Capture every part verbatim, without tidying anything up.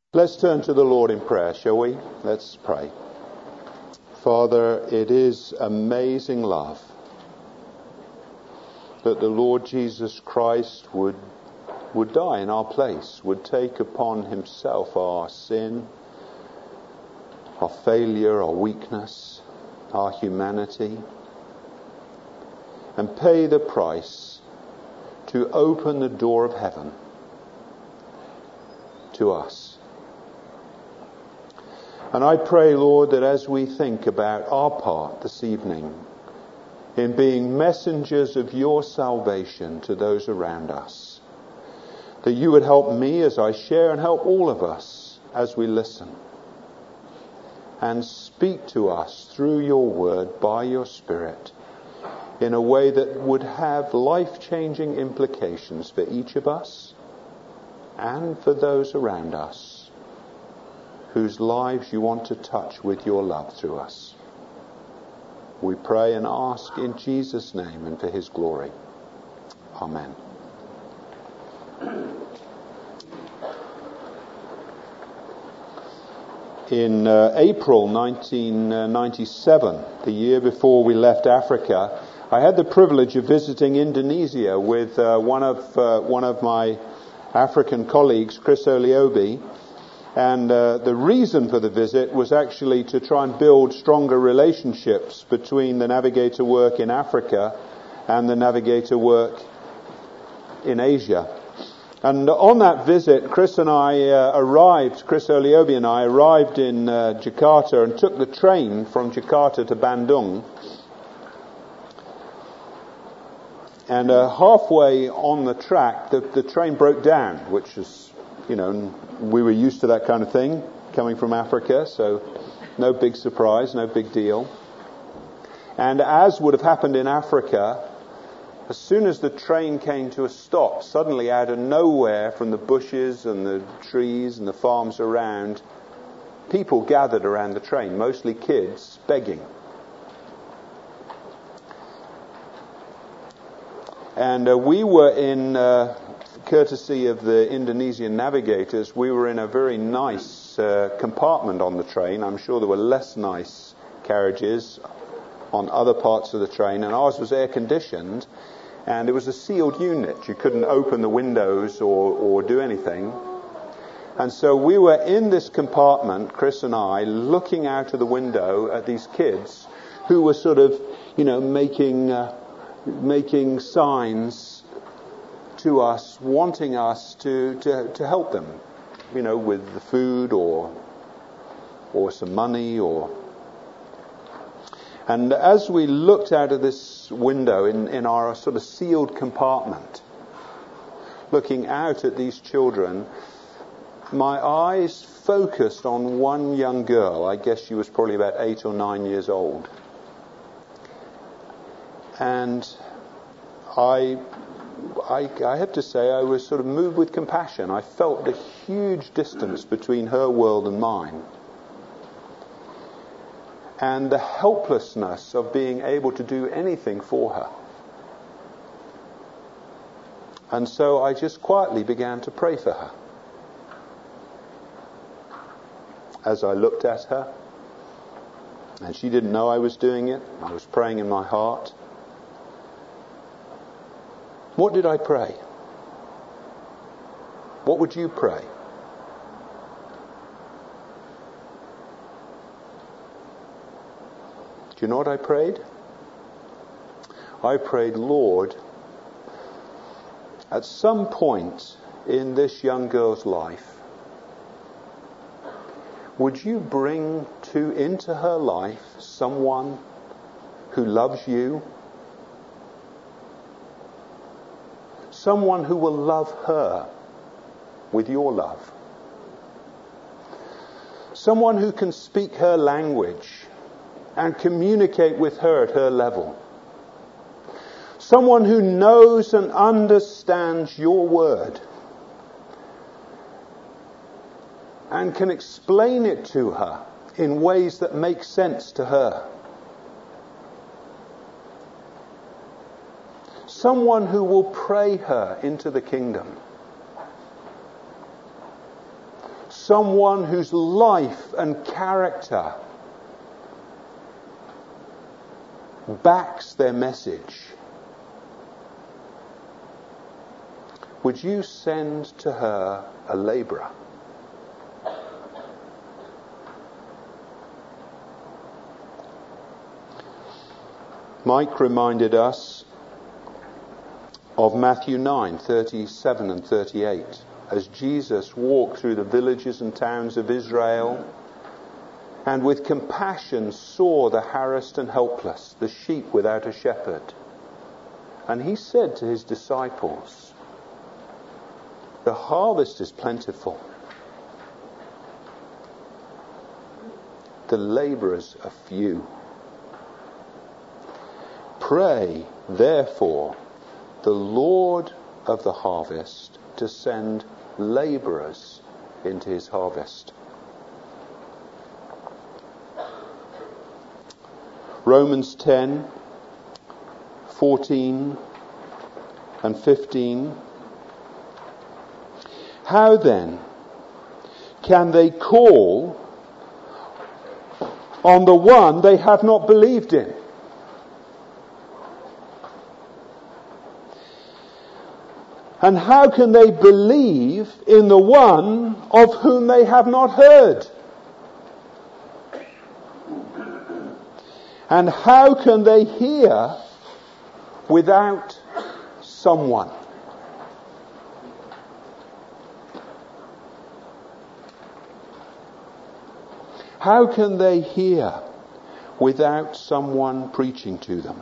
Let's turn to the Lord in prayer, shall we? Let's pray. Father, it is amazing love that the Lord Jesus Christ would would die in our place, would take upon himself our sin, our failure, our weakness, our humanity, and pay the price to open the door of heaven to us. And I pray, Lord, that as we think about our part this evening in being messengers of your salvation to those around us, that you would help me as I share and help all of us as we listen, and speak to us through your word by your Spirit in a way that would have life-changing implications for each of us and for those around us whose lives you want to touch with your love through us. We pray and ask in Jesus' name and for his glory. Amen. In uh, April nineteen ninety-seven, the year before we left Africa, I had the privilege of visiting Indonesia with uh, one of uh, one of my African colleagues, Chris Oliobi. And uh, the reason for the visit was actually to try and build stronger relationships between the Navigator work in Africa and the Navigator work in Asia. And on that visit, Chris and I uh, arrived, Chris Oliobi and I arrived in uh, Jakarta and took the train from Jakarta to Bandung. And uh, halfway on the track, the, the train broke down, which is, you know, we were used to that kind of thing coming from Africa, so no big surprise, no big deal. And as would have happened in Africa, as soon as the train came to a stop, suddenly out of nowhere from the bushes and the trees and the farms around, people gathered around the train, mostly kids, begging. And uh, we were in... Uh, courtesy of the Indonesian navigators, we were in a very nice uh, compartment on the train. I'm sure there were less nice carriages on other parts of the train, and ours was air conditioned, and it was a sealed unit. You couldn't open the windows or, or do anything. And so we were in this compartment, Chris and I, looking out of the window at these kids who were sort of, you know, making uh, making signs to us, wanting us to, to, to help them, you know, with the food or or some money or... And as we looked out of this window in, in our sort of sealed compartment, looking out at these children, my eyes focused on one young girl. I guess she was probably about eight or nine years old. And I... I, I have to say I was sort of moved with compassion. I felt the huge distance between her world and mine, and the helplessness of being able to do anything for her. And so I just quietly began to pray for her. As I looked at her, and she didn't know I was doing it, I was praying in my heart. What did I pray? What would you pray? Do you know what I prayed? I prayed, Lord, at some point in this young girl's life, would you bring to into her life someone who loves you? Someone who will love her with your love. Someone who can speak her language and communicate with her at her level. Someone who knows and understands your word and can explain it to her in ways that make sense to her. Someone who will pray her into the kingdom. someone whose life and character backs their message, would you send to her a labourer? Mike reminded us of Matthew nine, thirty-seven and thirty-eight, as Jesus walked through the villages and towns of Israel and with compassion saw the harassed and helpless, the sheep without a shepherd. And he said to his disciples, "The harvest is plentiful, the labourers are few. Pray, therefore, the Lord of the harvest to send labourers into his harvest." Romans ten, fourteen and fifteen. How then can they call on the one they have not believed in? And how can they believe in the one of whom they have not heard? And how can they hear without someone? How can they hear without someone preaching to them?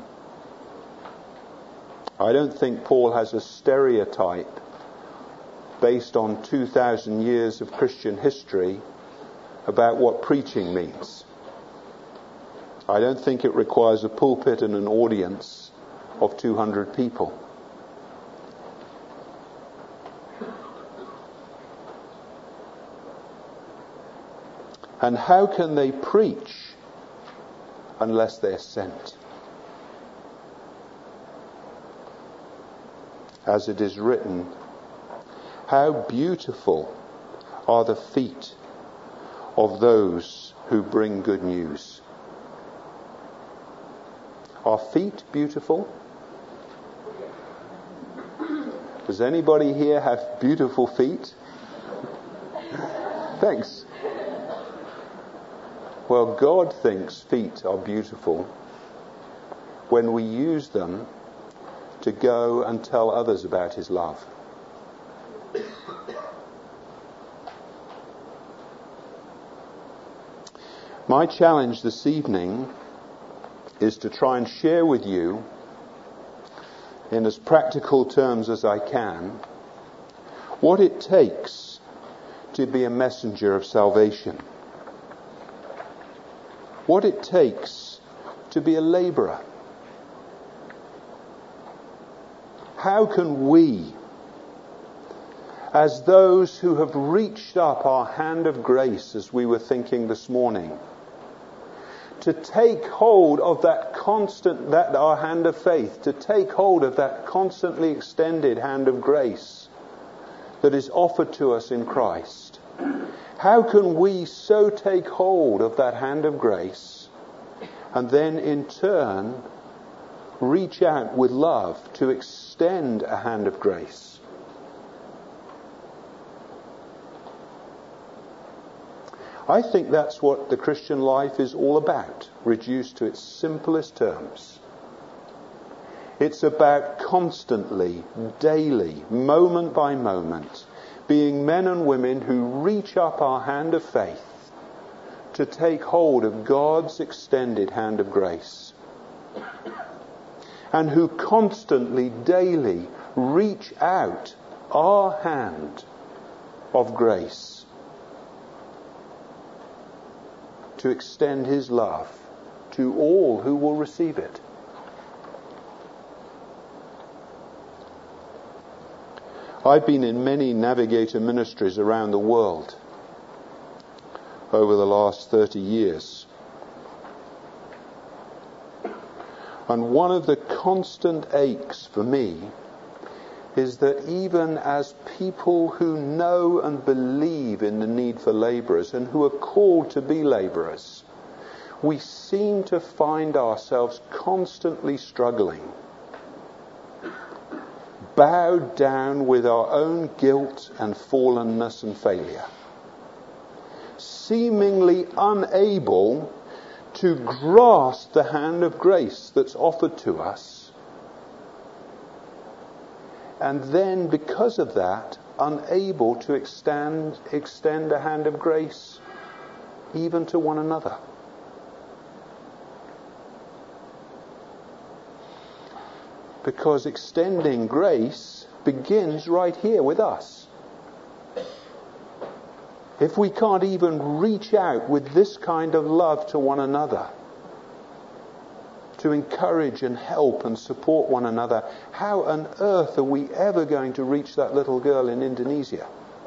I don't think Paul has a stereotype based on two thousand years of Christian history about what preaching means. I don't think it requires a pulpit and an audience of two hundred people. And how can they preach unless they're sent? As it is written, how beautiful are the feet of those who bring good news. Are feet beautiful? Does anybody here have beautiful feet? Thanks. Well, God thinks feet are beautiful when we use them to go and tell others about his love. My challenge this evening is to try and share with you, in as practical terms as I can, what it takes to be a messenger of salvation. What it takes to be a labourer. How can we, as those who have reached up our hand of grace, as we were thinking this morning, to take hold of that constant, that our hand of faith, to take hold of that constantly extended hand of grace that is offered to us in Christ, how can we so take hold of that hand of grace and then in turn reach out with love to extend a hand of grace? I think that's what the Christian life is all about, reduced to its simplest terms. It's about constantly, daily, moment by moment, being men and women who reach up our hand of faith to take hold of God's extended hand of grace, and who constantly, daily reach out our hand of grace to extend his love to all who will receive it. I've been in many Navigator ministries around the world over the last thirty years. And one of the constant aches for me is that even as people who know and believe in the need for labourers and who are called to be labourers, we seem to find ourselves constantly struggling, bowed down with our own guilt and fallenness and failure, seemingly unable to grasp the hand of grace that's offered to us, and then because of that unable to extend extend a hand of grace even to one another. Because extending grace begins right here with us. If we can't even reach out with this kind of love to one another, to encourage and help and support one another, how on earth are we ever going to reach that little girl in Indonesia?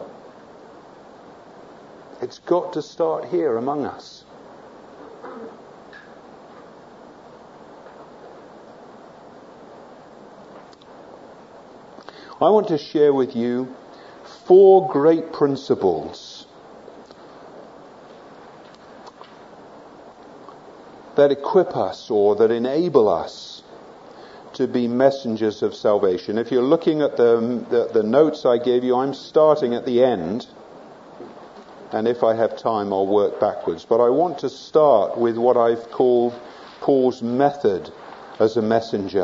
It's got to start here among us. I want to share with you four great principles that equip us or that enable us to be messengers of salvation. If you're looking at the, the, the notes I gave you, I'm starting at the end, and if I have time I'll work backwards. But I want to start with what I've called Paul's method as a messenger.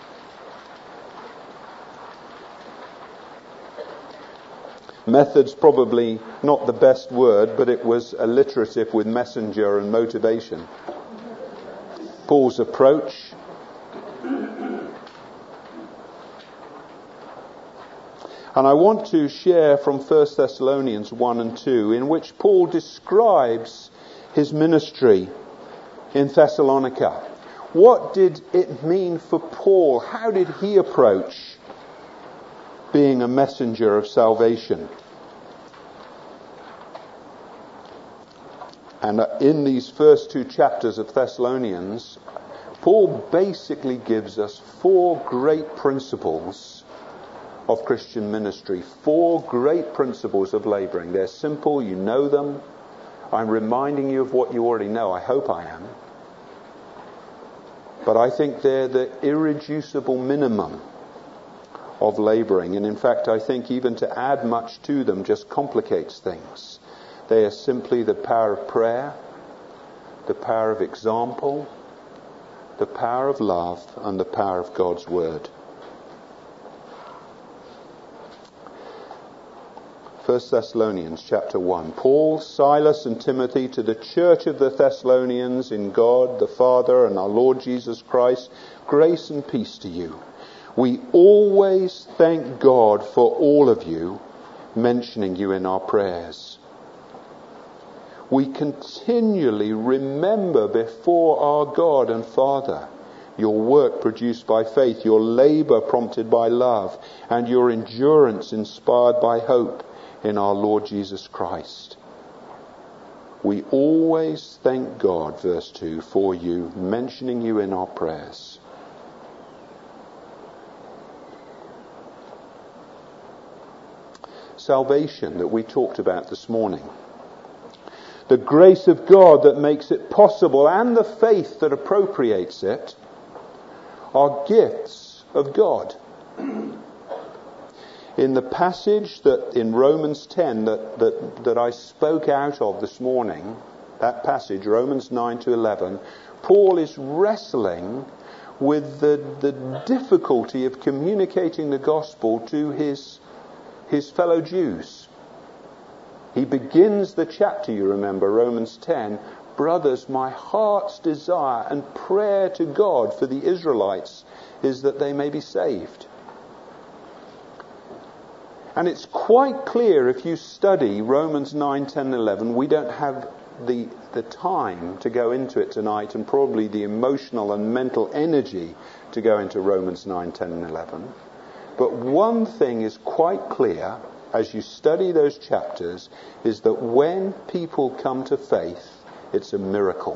Method's probably not the best word, but it was alliterative with messenger and motivation. Paul's approach. And I want to share from First Thessalonians one and two, in which Paul describes his ministry in Thessalonica. What did it mean for Paul? How did he approach being a messenger of salvation? And in these first two chapters of Thessalonians, Paul basically gives us four great principles of Christian ministry, four great principles of labouring. They're simple, you know them. I'm reminding you of what you already know. I hope I am. But I think they're the irreducible minimum of labouring. And in fact, I think even to add much to them just complicates things. They are simply the power of prayer, the power of example, the power of love, and the power of God's word. First Thessalonians chapter one. Paul, Silas and Timothy, to the church of the Thessalonians in God the Father and our Lord Jesus Christ, grace and peace to you. We always thank God for all of you, mentioning you in our prayers. We continually remember before our God and Father your work produced by faith, your labour prompted by love, and your endurance inspired by hope in our Lord Jesus Christ. We always thank God, verse two, for you, mentioning you in our prayers. Salvation that we talked about this morning. The grace of God that makes it possible and the faith that appropriates it are gifts of God. In the passage that in Romans ten that, that, that I spoke out of this morning, that passage, Romans nine to eleven, Paul is wrestling with the, the difficulty of communicating the gospel to his, his fellow Jews. He begins the chapter, you remember, Romans ten, brothers, my heart's desire and prayer to God for the Israelites is that they may be saved. And it's quite clear if you study Romans nine, ten, eleven, we don't have the, the time to go into it tonight and probably the emotional and mental energy to go into Romans nine, ten and eleven. But one thing is quite clear as you study those chapters, is that when people come to faith, it's a miracle.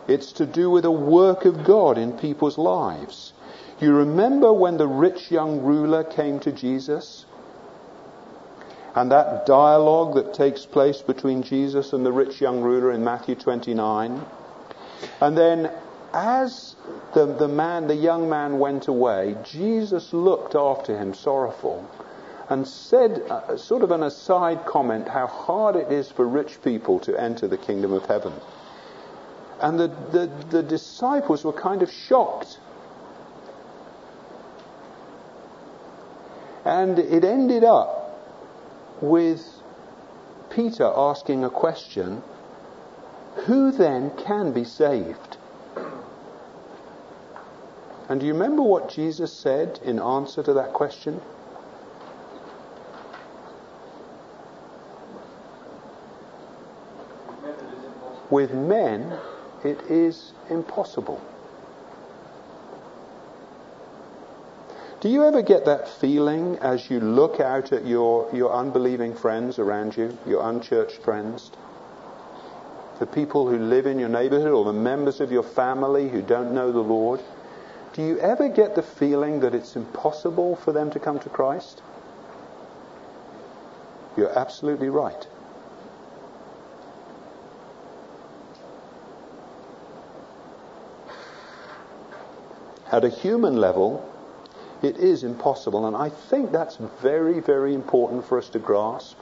It's to do with a work of God in people's lives. You remember when the rich young ruler came to Jesus? And that dialogue that takes place between Jesus and the rich young ruler in Matthew twenty-nine. And then as the, the man, the young man went away, Jesus looked after him sorrowful and said, uh, sort of an aside comment, how hard it is for rich people to enter the kingdom of heaven. And the, the, the disciples were kind of shocked. And it ended up with Peter asking a question, who then can be saved? And do you remember what Jesus said in answer to that question? With men, it is impossible. Do you ever get that feeling as you look out at your, your unbelieving friends around you, your unchurched friends, the people who live in your neighborhood or the members of your family who don't know the Lord? Do you ever get the feeling that it's impossible for them to come to Christ? You're absolutely right. At a human level, it is impossible, and I think that's very, very important for us to grasp.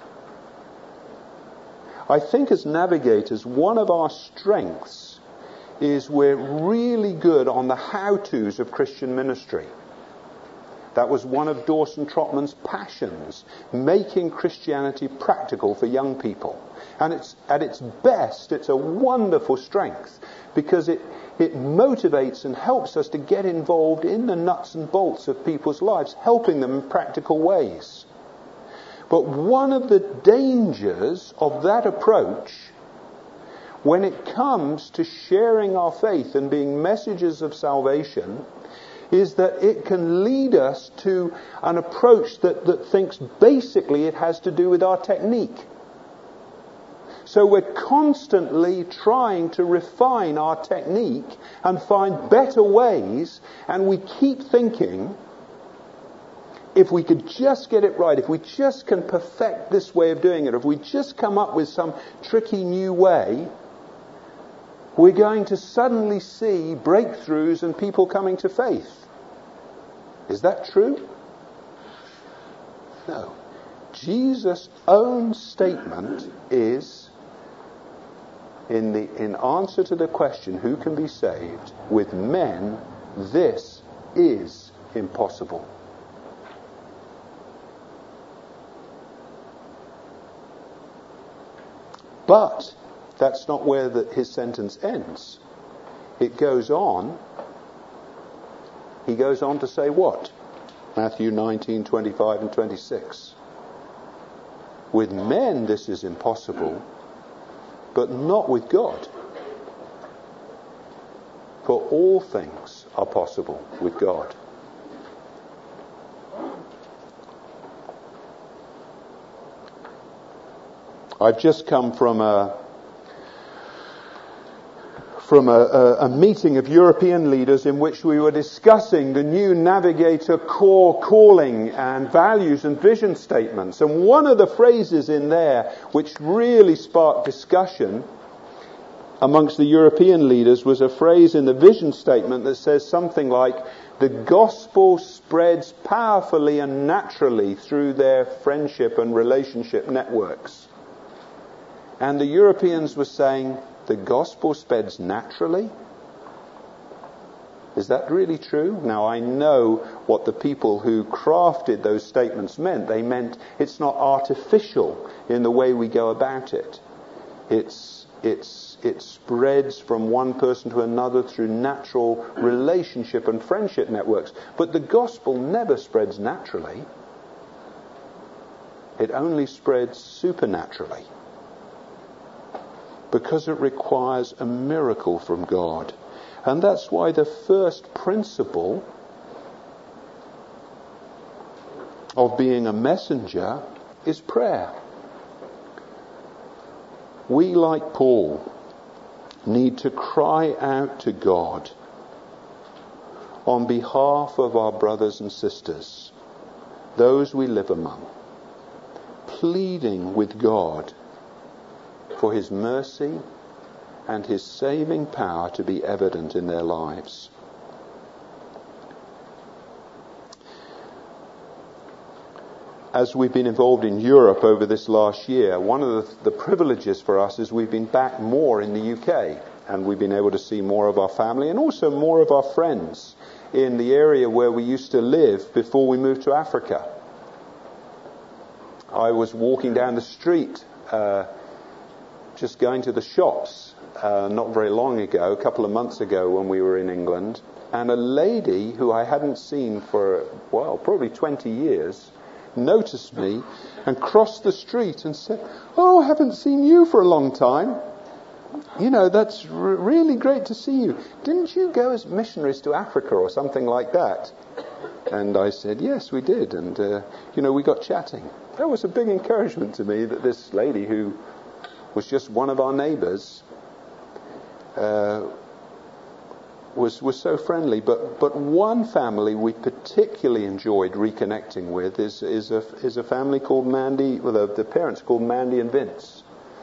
I think as navigators, one of our strengths is we're really good on the how-tos of Christian ministry. That was one of Dawson Trotman's passions, making Christianity practical for young people. And it's at its best, it's a wonderful strength, because it, it motivates and helps us to get involved in the nuts and bolts of people's lives, helping them in practical ways. But one of the dangers of that approach, when it comes to sharing our faith and being messengers of salvation, is that it can lead us to an approach that, that thinks basically it has to do with our technique. So we're constantly trying to refine our technique and find better ways, and we keep thinking, if we could just get it right, if we just can perfect this way of doing it, if we just come up with some tricky new way, we're going to suddenly see breakthroughs and people coming to faith. Is that true? No. Jesus' own statement is, in the in answer to the question, who can be saved? With men, this is impossible. But that's not where the, his sentence ends. It goes on. He goes on to say what? Matthew nineteen, twenty-five and twenty-six. With men this is impossible, but not with God. For all things are possible with God. I've just come from a from a, a, a meeting of European leaders in which we were discussing the new Navigator core calling and values and vision statements. And one of the phrases in there which really sparked discussion amongst the European leaders was a phrase in the vision statement that says something like, the gospel spreads powerfully and naturally through their friendship and relationship networks. And the Europeans were saying, the gospel spreads naturally? Is that really true? Now, I know what the people who crafted those statements meant. They meant it's not artificial in the way we go about it. It's, it's, it spreads from one person to another through natural relationship and friendship networks. But the gospel never spreads naturally. It only spreads supernaturally, because it requires a miracle from God. And that's why the first principle of being a messenger is prayer. We, like Paul, need to cry out to God on behalf of our brothers and sisters, those we live among, pleading with God for his mercy and his saving power to be evident in their lives. As we've been involved in Europe over this last year, one of the, the privileges for us is we've been back more in the U K, and we've been able to see more of our family and also more of our friends in the area where we used to live before we moved to Africa. I was walking down the street, uh, just going to the shops, uh, not very long ago, a couple of months ago when we were in England, and a lady who I hadn't seen for, well, probably twenty years, noticed me and crossed the street and said, "Oh, I haven't seen you for a long time. You know, that's r- really great to see you. Didn't you go as missionaries to Africa or something like that?" And I said, "Yes, we did." And, uh, you know, we got chatting. That was a big encouragement to me that this lady, who was just one of our neighbours, uh, was was so friendly. But but one family we particularly enjoyed reconnecting with is is a is a family called Mandy. Well, the, the parents called Mandy and Vince.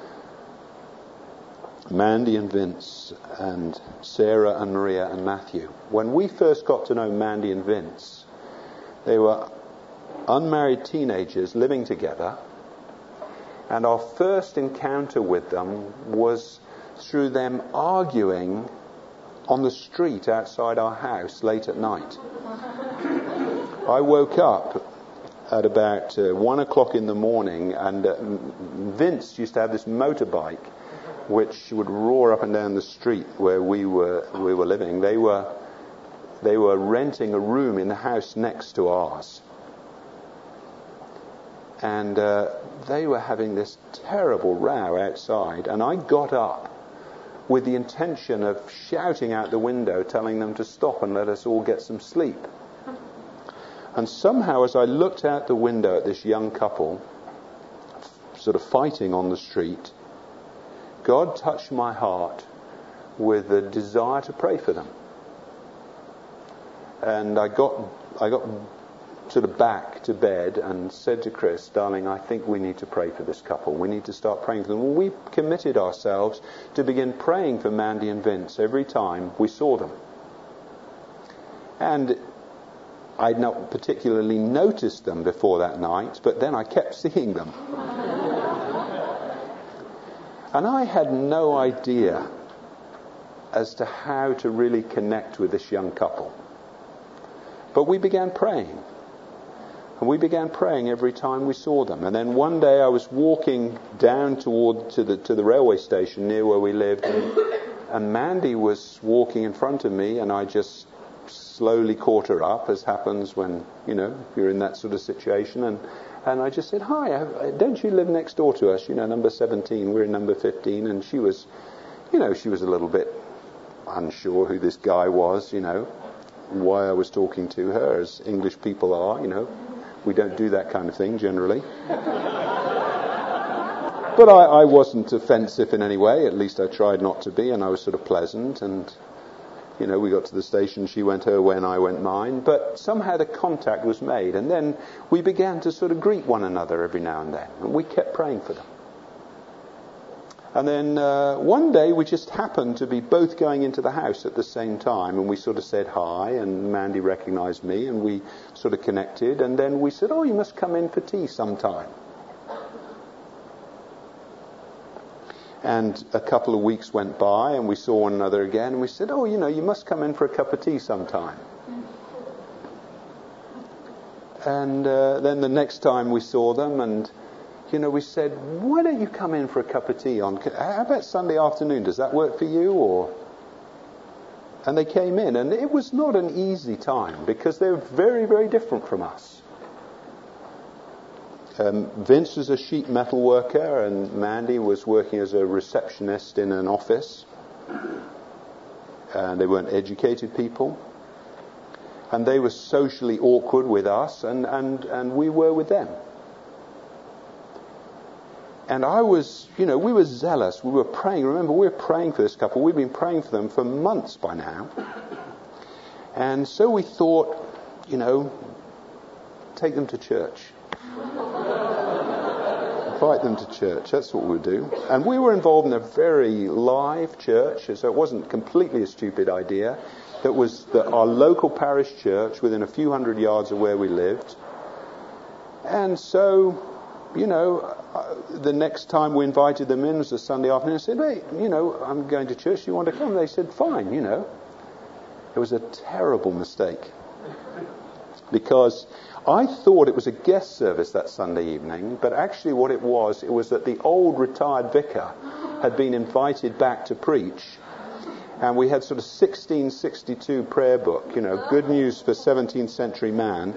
Mandy and Vince and Sarah and Maria and Matthew. When we first got to know Mandy and Vince, they were unmarried teenagers living together, and our first encounter with them was through them arguing on the street outside our house late at night. I woke up at about uh, one o'clock in the morning, and uh, Vince used to have this motorbike which would roar up and down the street where we were we were living. They were they were renting a room in the house next to ours, and uh, they were having this terrible row outside. And I got up with the intention of shouting out the window, telling them to stop and let us all get some sleep. And somehow, as I looked out the window at this young couple, sort of fighting on the street, God touched my heart with a desire to pray for them. And I got I got sort of back to bed and said to Chris, "Darling, I think we need to pray for this couple. We need to start praying for them." Well, we committed ourselves to begin praying for Mandy and Vince every time we saw them. And I'd not particularly noticed them before that night, but then I kept seeing them. And I had no idea as to how to really connect with this young couple. But we began praying. And we began praying every time we saw them. And then one day I was walking down toward to the to the railway station near where we lived, and, and Mandy was walking in front of me, and I just slowly caught her up, as happens when, you know, you're in that sort of situation. And And I just said, "Hi, don't you live next door to us? You know, number seventeen, we're in number fifteen." And she was, you know, she was a little bit unsure who this guy was, you know, why I was talking to her, as English people are, you know. We don't do that kind of thing generally. But I, I wasn't offensive in any way, at least I tried not to be, and I was sort of pleasant. And, you know, we got to the station, she went her way and I went mine. But somehow the contact was made, and then we began to sort of greet one another every now and then. And we kept praying for them. And then uh, one day we just happened to be both going into the house at the same time, and we sort of said hi, and Mandy recognised me, and we sort of connected. And then we said, "Oh, you must come in for tea sometime." And a couple of weeks went by, and we saw one another again, and we said, "Oh, you know, you must come in for a cup of tea sometime." And uh, then the next time we saw them, and, you know, we said, "Why don't you come in for a cup of tea on, how about Sunday afternoon? Does that work for you?" Or, and they came in, and it was not an easy time, because they were very, very different from us. Um, Vince was a sheet metal worker, and Mandy was working as a receptionist in an office. And they weren't educated people. And they were socially awkward with us, and, and, and we were with them. And I was, you know, we were zealous. We were praying. Remember, we were praying for this couple. We've been praying for them for months by now. And so we thought, you know, take them to church. Invite them to church. That's what we'll do. And we were involved in a very live church, so it wasn't completely a stupid idea. That was the, our local parish church within a few hundred yards of where we lived. And so, you know, uh, the next time we invited them in was a Sunday afternoon. I said, hey, you know, I'm going to church. Do you want to come? They said, fine, you know. It was a terrible mistake. Because I thought it was a guest service that Sunday evening, but actually what it was, it was that the old retired vicar had been invited back to preach. And we had sort of sixteen sixty-two prayer book, you know, good news for seventeenth century man.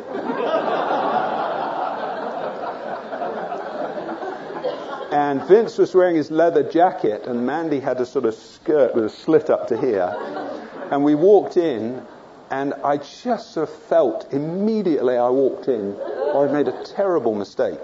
And Vince was wearing his leather jacket, and Mandy had a sort of skirt with a slit up to here. And we walked in, and I just sort of felt immediately I walked in, I'd made a terrible mistake.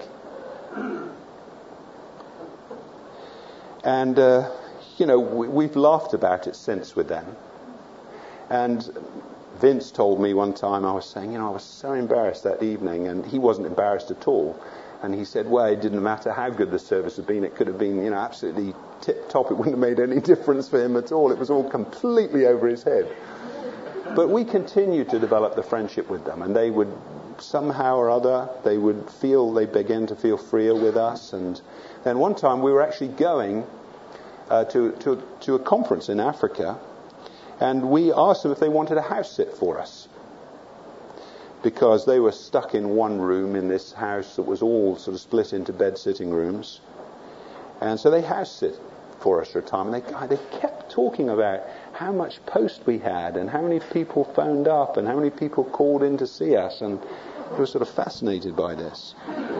And, uh, you know, we, we've laughed about it since with them. And Vince told me one time, I was saying, you know, I was so embarrassed that evening, and he wasn't embarrassed at all. And he said, well, it didn't matter how good the service had been. It could have been, you know, absolutely tip-top. It wouldn't have made any difference for him at all. It was all completely over his head. But we continued to develop the friendship with them. And they would, somehow or other, they would feel, they began to feel freer with us. And then one time we were actually going uh, to, to, to a conference in Africa. And we asked them if they wanted a house sit for us. Because they were stuck in one room in this house that was all sort of split into bed sitting rooms. And so they house sit for us for a time. And they, they kept talking about how much post we had and how many people phoned up and how many people called in to see us. And I was sort of fascinated by this.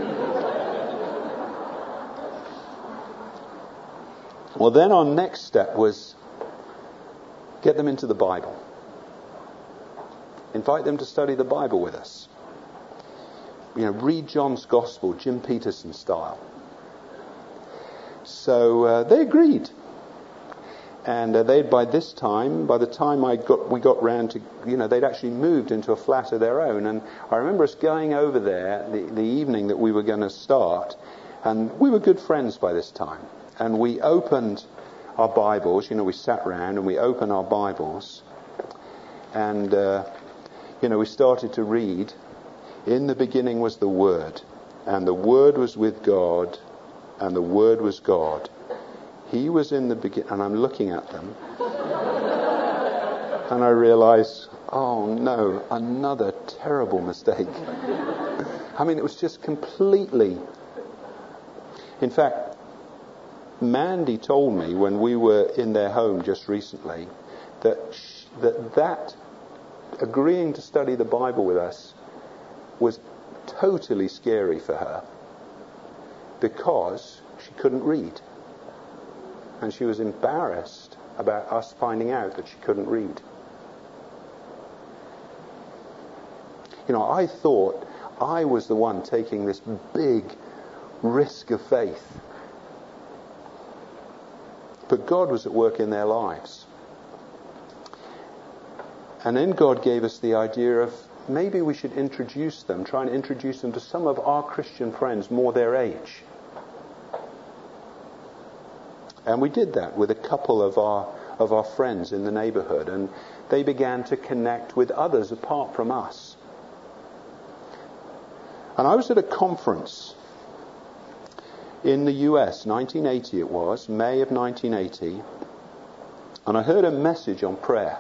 Well, then our next step was get them into the Bible. Invite them to study the Bible with us. You know, read John's Gospel, Jim Peterson style. So uh, they agreed. And uh, they, by this time, by the time I got, we got round to, you know, they'd actually moved into a flat of their own. And I remember us going over there the, the evening that we were going to start. And we were good friends by this time. And we opened our Bibles. You know, we sat round and we opened our Bibles. And... Uh, You know, we started to read, in the beginning was the Word, and the Word was with God, and the Word was God. He was in the beginning, and I'm looking at them, and I realize, oh no, another terrible mistake. I mean, it was just completely... In fact, Mandy told me when we were in their home just recently, that sh- that that... agreeing to study the Bible with us was totally scary for her because she couldn't read. And she was embarrassed about us finding out that she couldn't read. You know, I thought I was the one taking this big risk of faith. But God was at work in their lives. And then God gave us the idea of maybe we should introduce them, try and introduce them to some of our Christian friends more their age. And we did that with a couple of our of our friends in the neighborhood, and they began to connect with others apart from us. And I was at a conference in the U S, nineteen eighty it was, May of nineteen eighty, and I heard a message on prayer.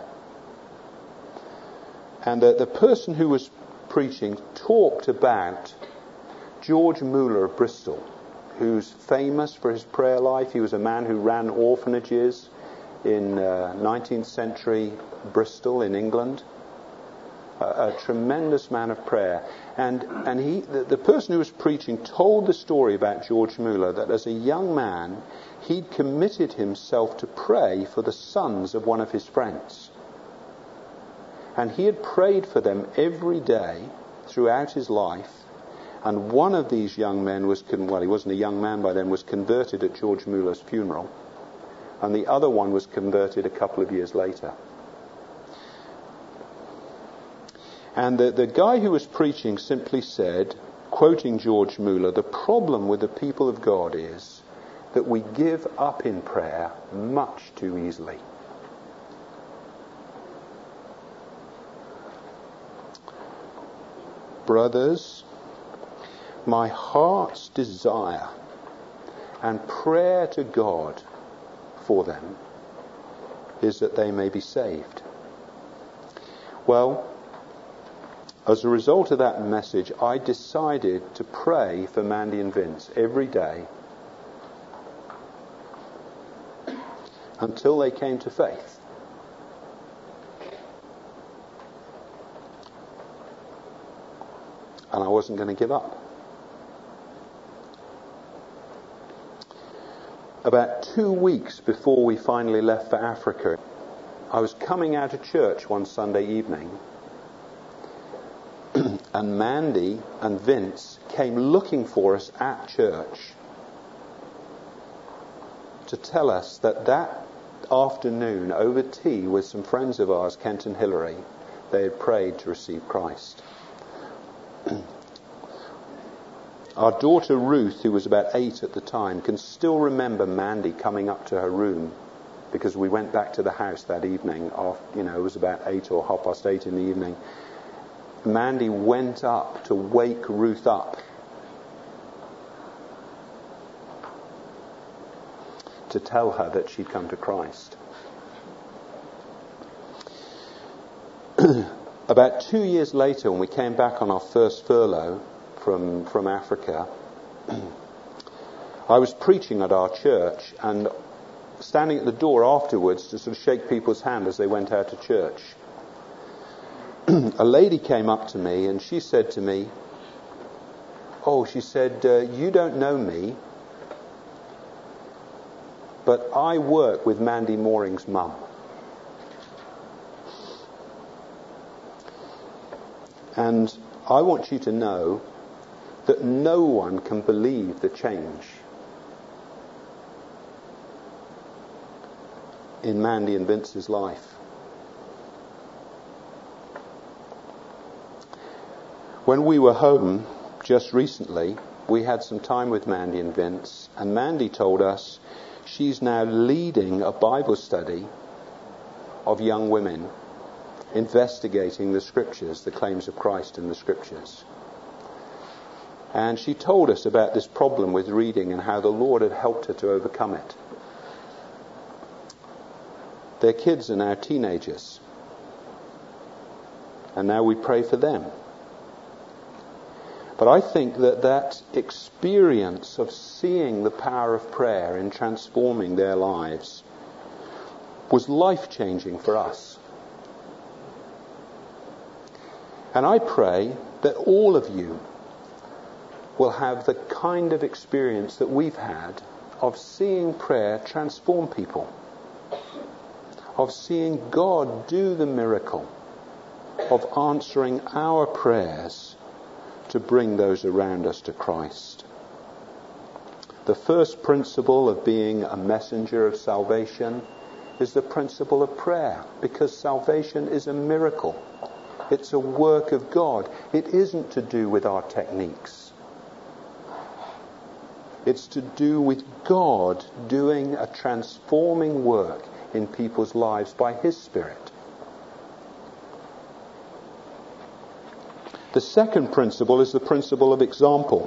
And uh, the person who was preaching talked about George Muller of Bristol, who's famous for his prayer life. He was a man who ran orphanages in uh, nineteenth century Bristol in England. A, a tremendous man of prayer. And and he, the, the person who was preaching told the story about George Muller, that as a young man, he'd committed himself to pray for the sons of one of his friends. And he had prayed for them every day throughout his life. And one of these young men was, con- well, he wasn't a young man by then, was converted at George Muller's funeral. And the other one was converted a couple of years later. And the, the guy who was preaching simply said, quoting George Muller, the problem with the people of God is that we give up in prayer much too easily. Brothers, my heart's desire and prayer to God for them is that they may be saved. Well, as a result of that message, I decided to pray for Mandy and Vince every day until they came to faith. And I wasn't going to give up. About two weeks before we finally left for Africa, I was coming out of church one Sunday evening, and Mandy and Vince came looking for us at church to tell us that that afternoon, over tea with some friends of ours, Kent and Hillary, they had prayed to receive Christ. Our daughter Ruth, who was about eight at the time, can still remember Mandy coming up to her room, because we went back to the house that evening. After, you know, it was about eight or half past eight in the evening. Mandy went up to wake Ruth up to tell her that she'd come to Christ. About two years later, when we came back on our first furlough from, from Africa, I was preaching at our church, and standing at the door afterwards to sort of shake people's hand as they went out of church, a lady came up to me and she said to me, oh, she said, uh, you don't know me, but I work with Mandy Mooring's mum. And I want you to know that no one can believe the change in Mandy and Vince's life. When we were home just recently, we had some time with Mandy and Vince, and Mandy told us she's now leading a Bible study of young women, investigating the scriptures, the claims of Christ in the scriptures. And she told us about this problem with reading and how the Lord had helped her to overcome it. Their kids are now teenagers, and now we pray for them. But I think that that experience of seeing the power of prayer in transforming their lives was life-changing for us. And I pray that all of you will have the kind of experience that we've had of seeing prayer transform people, of seeing God do the miracle of answering our prayers to bring those around us to Christ. The first principle of being a messenger of salvation is the principle of prayer, because salvation is a miracle. It's a work of God. It isn't to do with our techniques. It's to do with God doing a transforming work in people's lives by His Spirit. The second principle is the principle of example.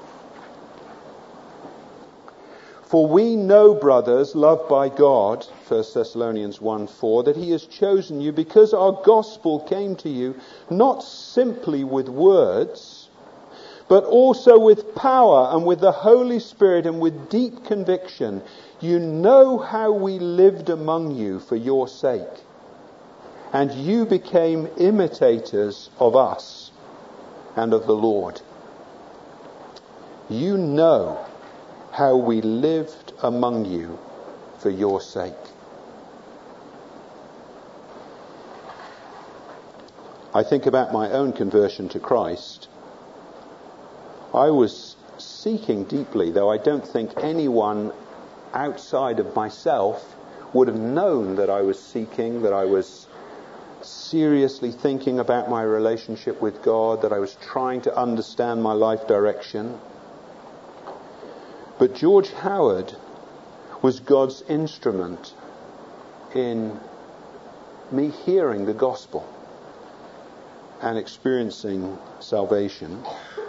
For we know, brothers, loved by God, First Thessalonians one four, that He has chosen you because our gospel came to you not simply with words, but also with power and with the Holy Spirit and with deep conviction. You know how we lived among you for your sake, and you became imitators of us and of the Lord. You know how we lived among you for your sake. I think about my own conversion to Christ. I was seeking deeply, though I don't think anyone outside of myself would have known that I was seeking, that I was seriously thinking about my relationship with God, that I was trying to understand my life direction. But George Howard was God's instrument in me hearing the gospel and experiencing salvation.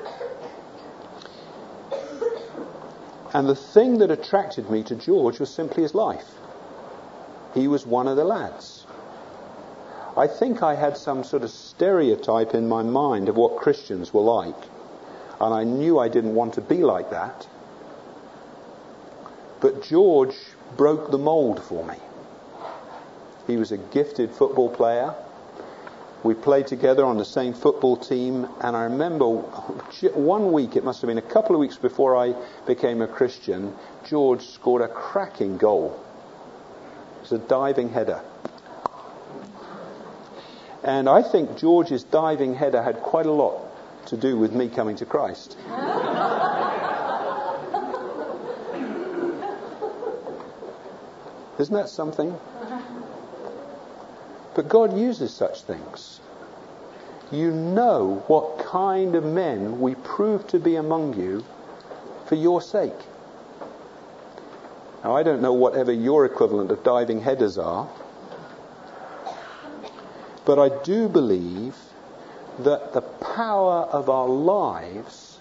And the thing that attracted me to George was simply his life. He was one of the lads. I think I had some sort of stereotype in my mind of what Christians were like, and I knew I didn't want to be like that. But George broke the mold for me. He was a gifted football player. We played together on the same football team, and I remember one week, it must have been a couple of weeks before I became a Christian, George scored a cracking goal. It was a diving header. And I think George's diving header had quite a lot to do with me coming to Christ. Isn't that something? But God uses such things. You know what kind of men we prove to be among you for your sake. Now, I don't know whatever your equivalent of diving headers are, but I do believe that the power of our lives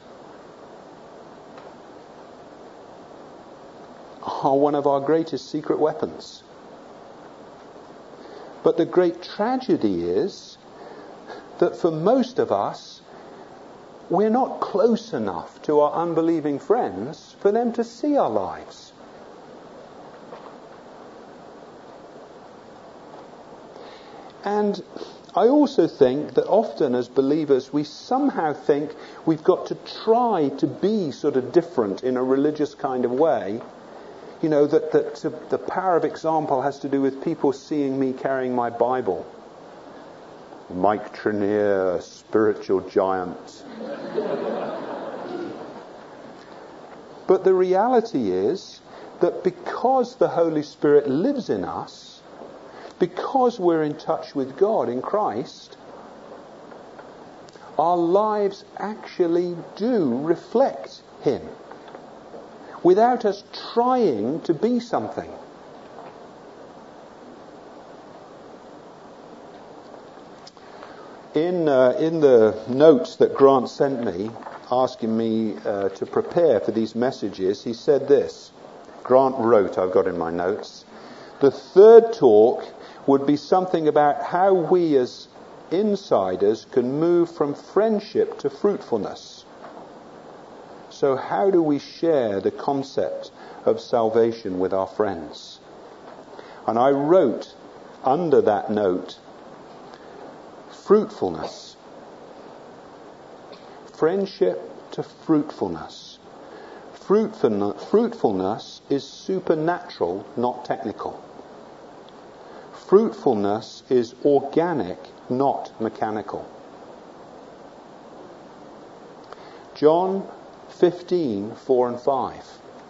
are one of our greatest secret weapons. But the great tragedy is that for most of us, we're not close enough to our unbelieving friends for them to see our lives. And I also think that often as believers, we somehow think we've got to try to be sort of different in a religious kind of way. You know, that, that the power of example has to do with people seeing me carrying my Bible. Mike Trenier, a spiritual giant. But the reality is that because the Holy Spirit lives in us, because we're in touch with God in Christ, our lives actually do reflect Him, without us trying to be something. In uh, in the notes that Grant sent me, asking me uh, to prepare for these messages, he said this. Grant wrote, I've got in my notes, the third talk would be something about how we as insiders can move from friendship to fruitfulness. So how do we share the concept of salvation with our friends? And I wrote under that note, fruitfulness. Friendship to fruitfulness. Fruitfulness is supernatural, not technical. Fruitfulness is organic, not mechanical. John fifteen, four and five.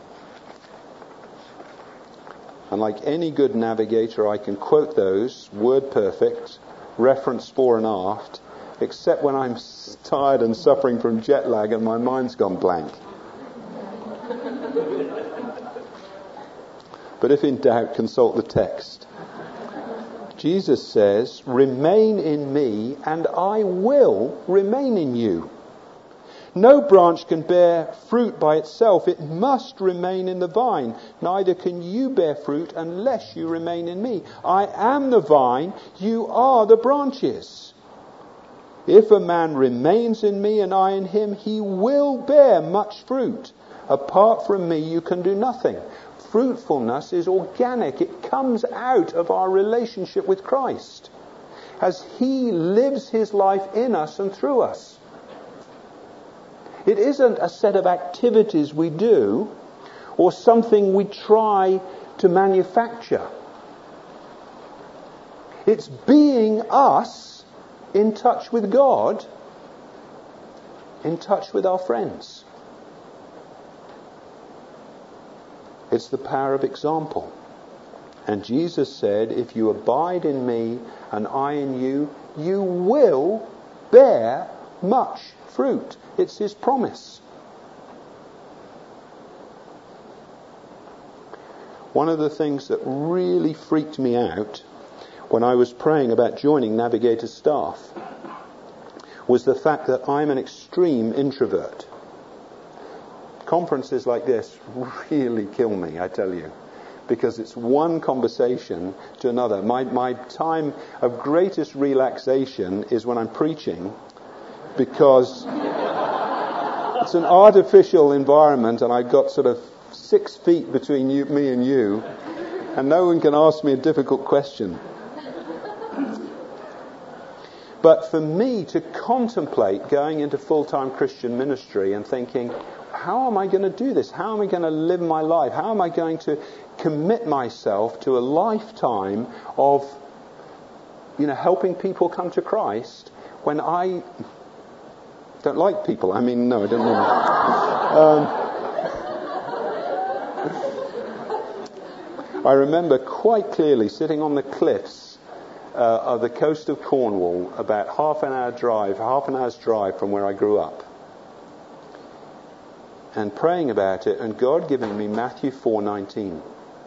And like any good navigator, I can quote those, word perfect, reference fore and aft, except when I'm tired and suffering from jet lag and my mind's gone blank. But if in doubt, consult the text. Jesus says, remain in me and I will remain in you. No branch can bear fruit by itself. It must remain in the vine. Neither can you bear fruit unless you remain in me. I am the vine. You are the branches. If a man remains in me and I in him, he will bear much fruit. Apart from me, you can do nothing. Fruitfulness is organic. It comes out of our relationship with Christ as He lives His life in us and through us. It isn't a set of activities we do or something we try to manufacture. It's being us in touch with God, in touch with our friends. It's the power of example. And Jesus said, if you abide in me and I in you, you will bear much fruit. It's his promise. One of the things that really freaked me out when I was praying about joining Navigator staff was the fact that I'm an extreme introvert. Conferences like this really kill me, I tell you, because it's one conversation to another. My, my time of greatest relaxation is when I'm preaching, because it's an artificial environment and I've got sort of six feet between you, me and you, and no one can ask me a difficult question. But for me to contemplate going into full-time Christian ministry and thinking, how am I going to do this? How am I going to live my life? How am I going to commit myself to a lifetime of, you know, helping people come to Christ when I don't like people? I mean, no, I don't mean that. Um, I remember quite clearly sitting on the cliffs uh, of the coast of Cornwall, about half an hour drive, half an hour's drive from where I grew up, and praying about it, and God giving me Matthew four nineteen.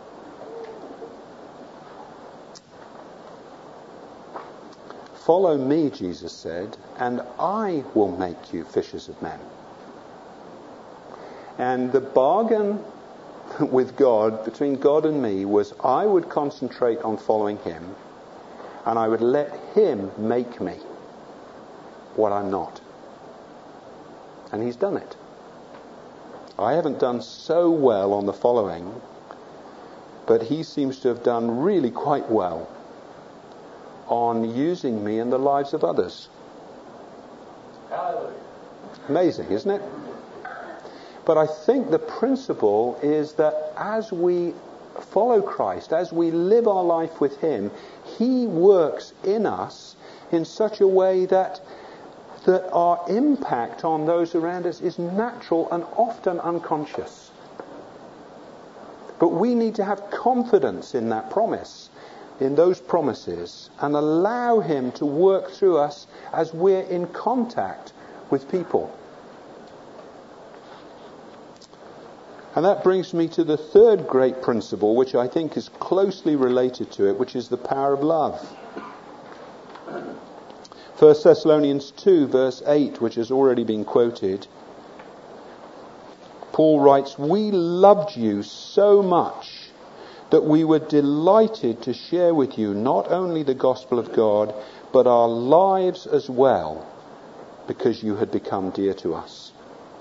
Follow me, Jesus said, and I will make you fishers of men. And the bargain with God, between God and me, was I would concentrate on following him, and I would let him make me what I'm not. And he's done it. I haven't done so well on the following, but he seems to have done really quite well on using me in the lives of others. Hallelujah. Amazing, isn't it? But I think the principle is that as we follow Christ, as we live our life with him, he works in us in such a way that that our impact on those around us is natural and often unconscious. But we need to have confidence in that promise, in those promises, and allow him to work through us as we're in contact with people. And that brings me to the third great principle, which I think is closely related to it, which is the power of love. First Thessalonians two, verse eight, which has already been quoted, Paul writes, "We loved you so much that we were delighted to share with you not only the gospel of God, but our lives as well, because you had become dear to us."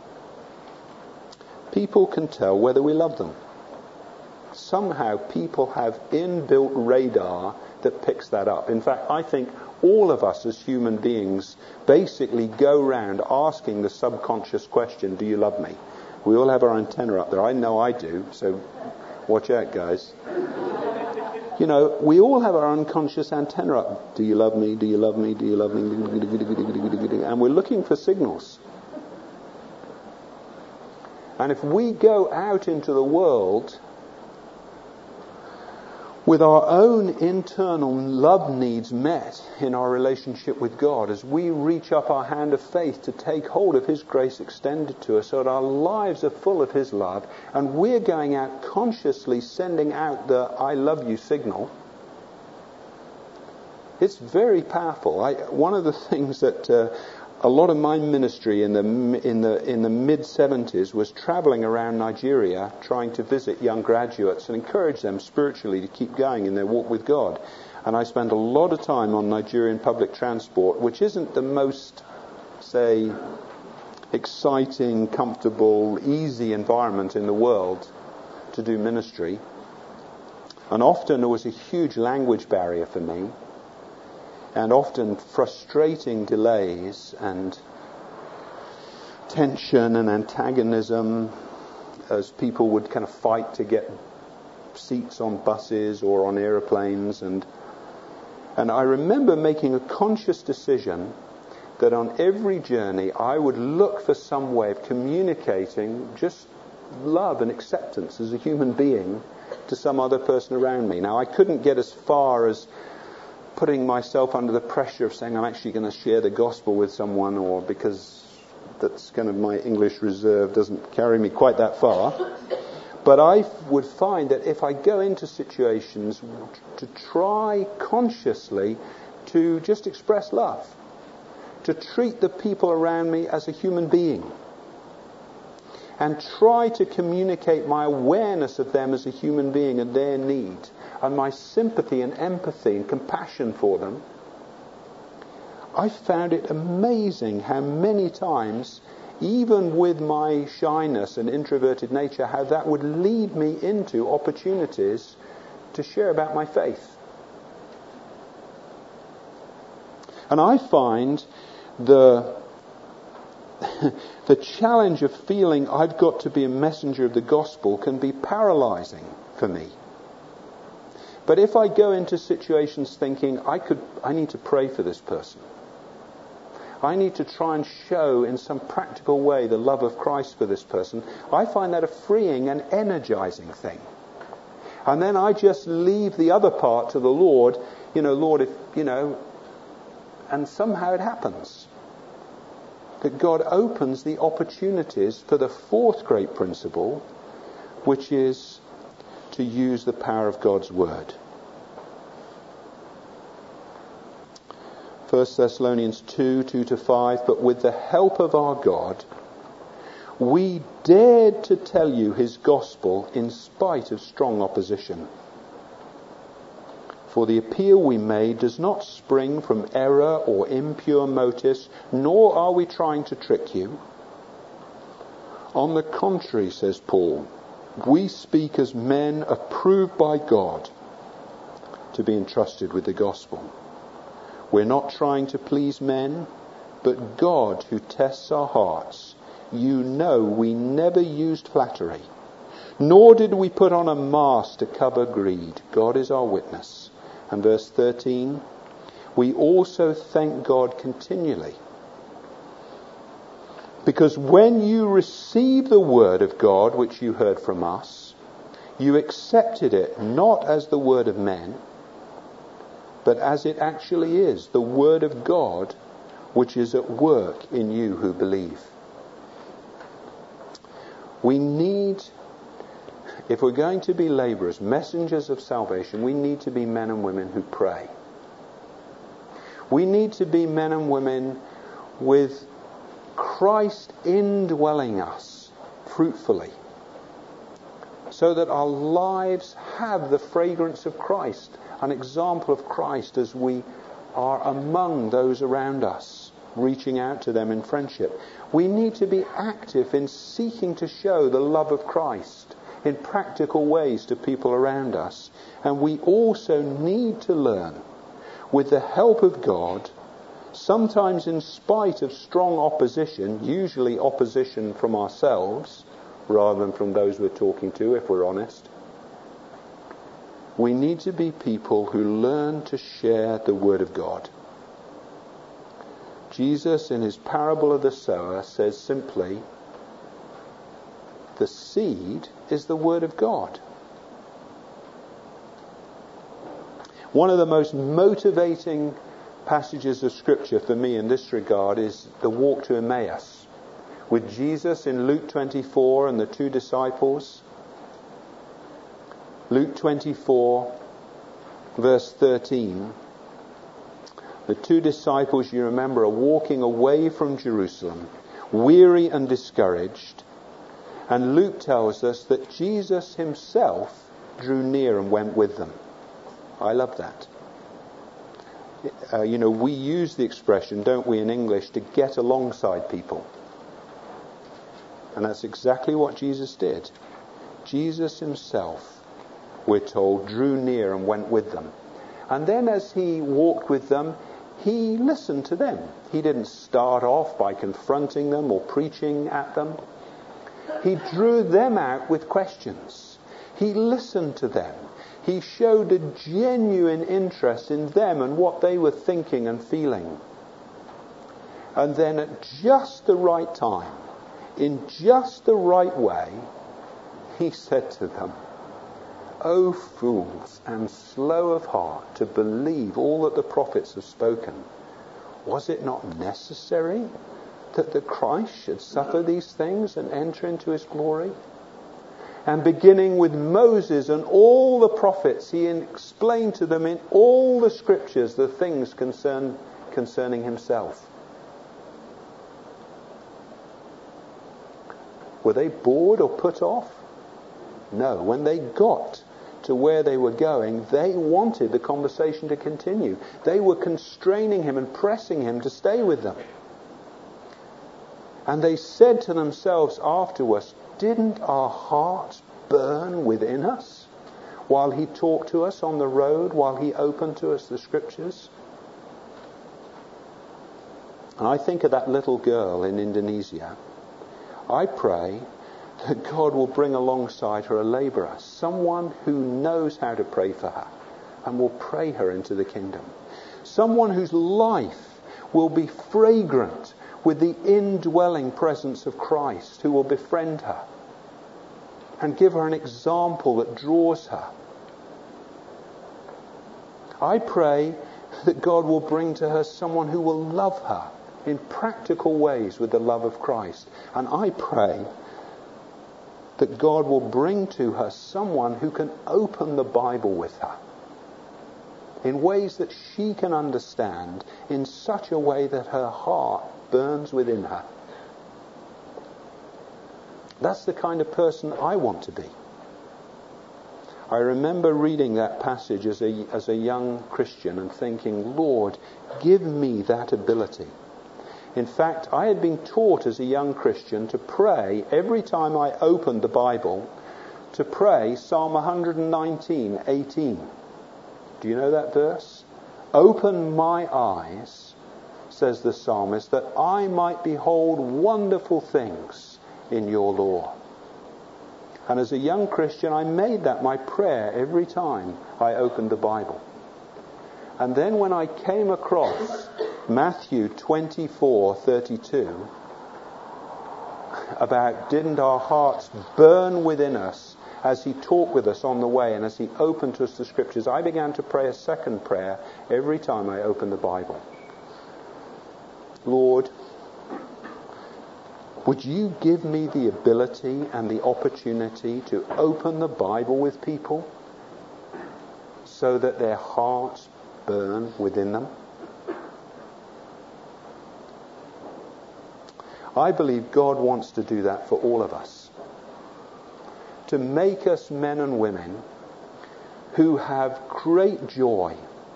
People can tell whether we love them. Somehow people have inbuilt radar that picks that up. In fact, I think all of us as human beings basically go around asking the subconscious question, do you love me? We all have our antenna up there. I know I do, so watch out, guys. You know, we all have our unconscious antenna up. Do you love me? Do you love me? Do you love me? And we're looking for signals. And if we go out into the world with our own internal love needs met in our relationship with God, as we reach up our hand of faith to take hold of his grace extended to us so that our lives are full of his love, and we're going out consciously sending out the I love you signal, it's very powerful. I, one of the things that uh, a lot of my ministry in the in the in the mid seventies was traveling around Nigeria trying to visit young graduates and encourage them spiritually to keep going in their walk with God. And I spent a lot of time on Nigerian public transport, which isn't the most, say, exciting, comfortable, easy environment in the world to do ministry. And often there was a huge language barrier for me, and often frustrating delays and tension and antagonism as people would kind of fight to get seats on buses or on aeroplanes. And and I remember making a conscious decision that on every journey I would look for some way of communicating just love and acceptance as a human being to some other person around me. Now, I couldn't get as far as putting myself under the pressure of saying I'm actually going to share the gospel with someone, or because that's kind of my English reserve doesn't carry me quite that far. But I would find that if I go into situations to try consciously to just express love, to treat the people around me as a human being, and try to communicate my awareness of them as a human being and their need, and my sympathy and empathy and compassion for them, I found it amazing how many times, even with my shyness and introverted nature, how that would lead me into opportunities to share about my faith. And I find the the challenge of feeling I've got to be a messenger of the gospel can be paralyzing for me. But if I go into situations thinking I could, I need to pray for this person, I need to try and show in some practical way the love of Christ for this person, I find that a freeing and energizing thing. And then I just leave the other part to the Lord. You know, Lord, if, you know, and somehow it happens that God opens the opportunities for the fourth great principle, which is to use the power of God's word. First Thessalonians two, two to five, but with the help of our God, we dared to tell you his gospel in spite of strong opposition. For the appeal we made does not spring from error or impure motives, nor are we trying to trick you. On the contrary, says Paul, we speak as men approved by God to be entrusted with the gospel. We're not trying to please men, but God who tests our hearts. You know we never used flattery, nor did we put on a mask to cover greed. God is our witness. And verse thirteen, we also thank God continually, because when you received the word of God which you heard from us, you accepted it not as the word of men, but as it actually is, the word of God which is at work in you who believe. We need, if we're going to be labourers, messengers of salvation, we need to be men and women who pray. We need to be men and women with Christ indwelling us fruitfully, so that our lives have the fragrance of Christ, an example of Christ as we are among those around us, reaching out to them in friendship. We need to be active in seeking to show the love of Christ in practical ways to people around us. And we also need to learn, with the help of God, sometimes in spite of strong opposition, usually opposition from ourselves rather than from those we're talking to, if we're honest, we need to be people who learn to share the word of God. Jesus, in his parable of the sower, says simply, the seed is the word of God. One of the most motivating passages of Scripture for me in this regard is the walk to Emmaus with Jesus in Luke twenty-four and the two disciples. Luke twenty-four, verse thirteen. The two disciples, you remember, are walking away from Jerusalem, weary and discouraged. And Luke tells us that Jesus himself drew near and went with them. I love that. Uh, you know, we use the expression, don't we, in English, to get alongside people. And that's exactly what Jesus did. Jesus himself, we're told, drew near and went with them. And then as he walked with them, he listened to them. He didn't start off by confronting them or preaching at them. He drew them out with questions. He listened to them. He showed a genuine interest in them and what they were thinking and feeling. And then at just the right time, in just the right way, he said to them, "O fools, and slow of heart to believe all that the prophets have spoken. Was it not necessary that the Christ should suffer these things and enter into his glory?" And beginning with Moses and all the prophets, he explained to them in all the scriptures the things concern, concerning himself. Were they bored or put off? No. When they got to where they were going, they wanted the conversation to continue. They were constraining him and pressing him to stay with them. And they said to themselves afterwards, "Didn't our hearts burn within us while he talked to us on the road, while he opened to us the scriptures?" And I think of that little girl in Indonesia. I pray that God will bring alongside her a labourer, someone who knows how to pray for her and will pray her into the kingdom. Someone whose life will be fragrant with the indwelling presence of Christ, who will befriend her and give her an example that draws her. I pray that God will bring to her someone who will love her in practical ways with the love of Christ. And I pray that God will bring to her someone who can open the Bible with her in ways that she can understand, in such a way that her heart burns within her. That's the kind of person I want to be. I remember reading that passage as a, as a young Christian and thinking, "Lord, give me that ability." In fact, I had been taught as a young Christian to pray every time I opened the Bible, to pray Psalm one nineteen, eighteen. Do you know that verse? "Open my eyes," says the psalmist, "that I might behold wonderful things in your law." And as a young Christian, I made that my prayer every time I opened the Bible. And then when I came across Matthew twenty-four thirty-two, about didn't our hearts burn within us as he talked with us on the way and as he opened to us the scriptures, I began to pray a second prayer every time I opened the Bible. "Lord, would you give me the ability and the opportunity to open the Bible with people so that their hearts burn within them?" I believe God wants to do that for all of us. To make us men and women who have great joy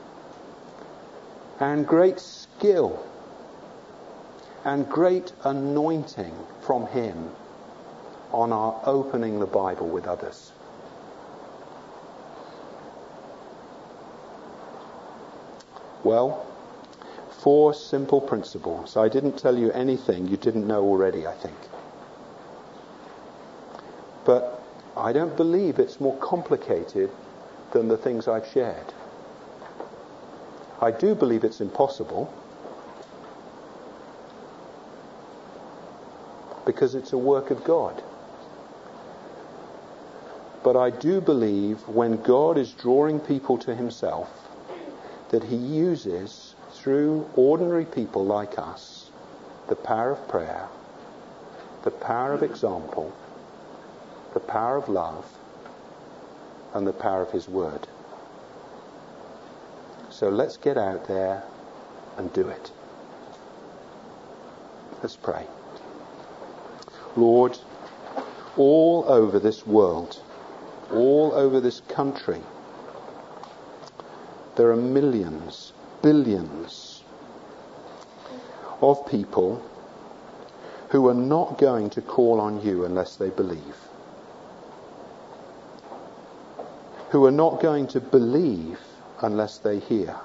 and great skill and great anointing from him on our opening the Bible with others. Well, four simple principles. I didn't tell you anything you didn't know already, I think. But I don't believe it's more complicated than the things I've shared. I do believe it's impossible, because it's a work of God. But I do believe when God is drawing people to himself, that he uses, through ordinary people like us, the power of prayer, the power of example, the power of love, and the power of his word. So let's get out there and do it. Let's pray. Lord, all over this world, all over this country, there are millions, billions of people who are not going to call on you unless they believe. Who are not going to believe unless they hear.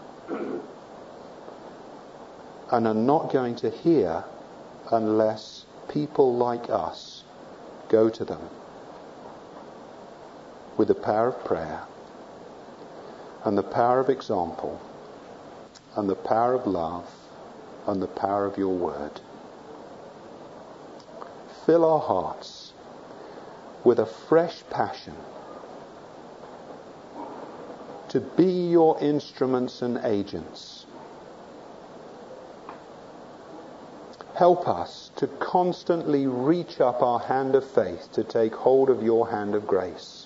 And are not going to hear unless people like us go to them with the power of prayer and the power of example and the power of love and the power of your word. Fill our hearts with a fresh passion to be your instruments and agents. Help us to constantly reach up our hand of faith to take hold of your hand of grace.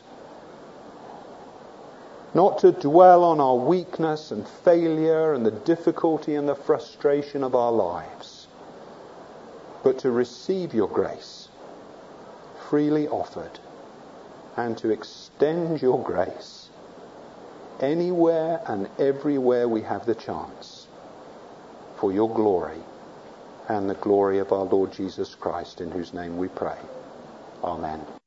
Not to dwell on our weakness and failure and the difficulty and the frustration of our lives, but to receive your grace freely offered and to extend your grace anywhere and everywhere we have the chance for your glory and the glory of our Lord Jesus Christ, in whose name we pray. Amen.